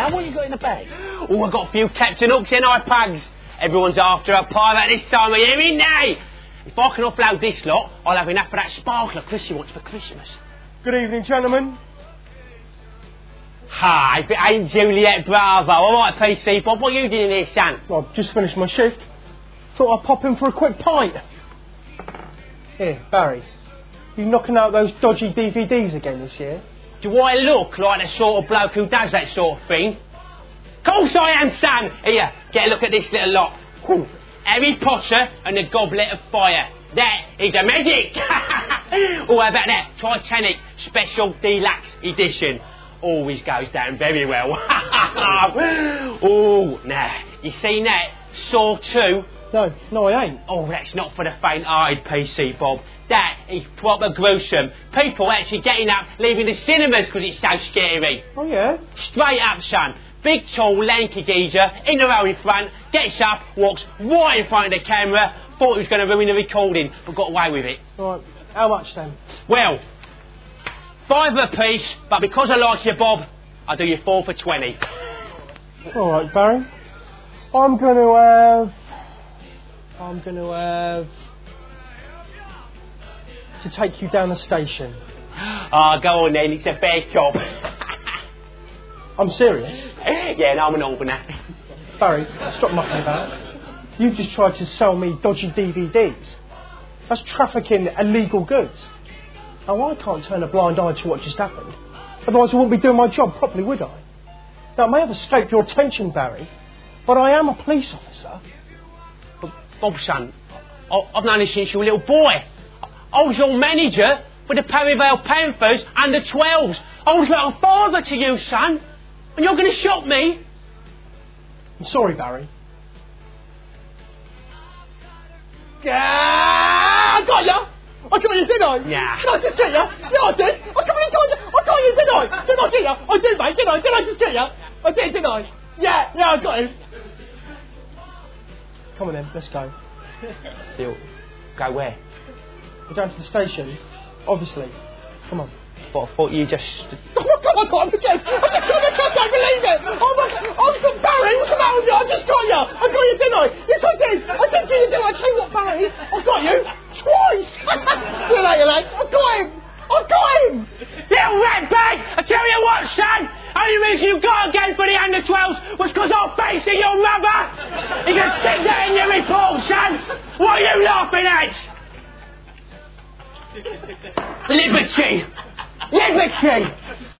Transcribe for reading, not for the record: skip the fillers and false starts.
son, what you got in the bag? Oh, I got a few Captain Hooks and eye pugs. Everyone's after a pirate this time of year, ain't they? If I can offload this lot, I'll have enough of that sparkler Chrissy wants for Christmas. Good evening, gentlemen. Hi, if it ain't Juliet Bravo. All right, PC Bob, what are you doing here, son? Well, I've just finished my shift. Thought I'd pop in for a quick pint. Here, Barry. You knocking out those dodgy DVDs again this year? Do I look like the sort of bloke who does that sort of thing? Course I am, son! Here, get a look at this little lot. Harry Potter and the Goblet of Fire. That is a magic! Oh, how about that? Titanic Special Deluxe Edition. Always goes down very well. Oh, nah. You seen that? Saw 2? No, I ain't. Oh, that's not for the faint-hearted, PC Bob. That is proper gruesome. People actually getting up, leaving the cinemas because it's so scary. Oh, yeah? Straight up, son. Big, tall, lanky geezer, in the row in front, gets up, walks right in front of the camera, thought he was going to ruin the recording, but got away with it. All right, how much then? Well, £5 a piece, but because I like you, Bob, I'll do you 4 for 20. All right, Barry. I'm going to have to take you down the station. Ah, go on then, it's a fair job. I'm serious. Yeah, no, I'm an opener. Barry, stop mucking about. You've just tried to sell me dodgy DVDs. That's trafficking illegal goods. Now, I can't turn a blind eye to what just happened. Otherwise, I wouldn't be doing my job properly, would I? Now, it may have escaped your attention, Barry, but I am a police officer. But, Bob, son, I've known you since you were a little boy. I was your manager for the Perryvale Panthers under 12s. I was like a father to you, son. And you're going to shock me? I'm sorry, Barry. Yeah, I got you. I got you, didn't I? Yeah. Did I just get you? Yeah, I did. I got you, didn't I? Did I get you? I did, mate, didn't I? Did I just get you? I did, didn't I? Yeah, I got you. Come on then, let's go. Deal. Go where? We're down to the station, obviously. Come on. But I thought you just... Oh my God, I got him again. I can't believe it. Oh my God. Oh, Barry, what's the matter with you? I just got you. I got you, didn't I? Yes, I did. I did get you, didn't I? I tell you what, Barry, I got you twice. See you later, lad. I got him. Little ratbag! I tell you what, son! Only reason you got again for the under 12s was because I'm facing your mother! You can stick that in your report, son! What are you laughing at? Liberty!